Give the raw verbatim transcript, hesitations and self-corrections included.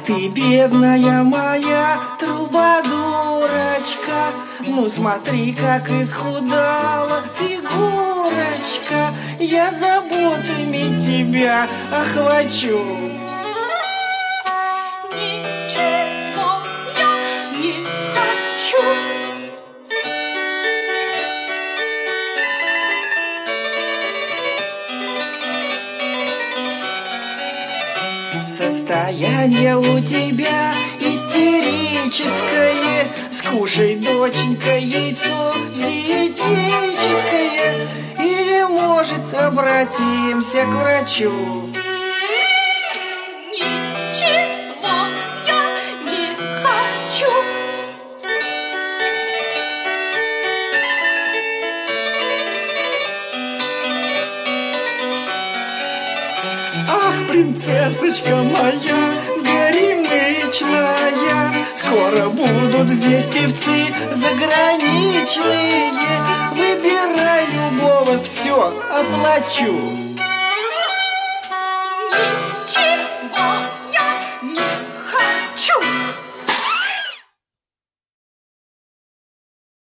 ты, бедная моя трубадурочка, ну смотри, как исхудала фигурочка, я заботами тебя охвачу. Ничего я не хочу. Состояние у тебя истерическое, скушай, доченька, яйцо диетическое, или, может, обратимся к врачу. Ничего я не хочу. Ах, принцессочка моя горемычная, скоро будут здесь певцы заграничные. Выбирай любого, все оплачу. Ничего я не хочу.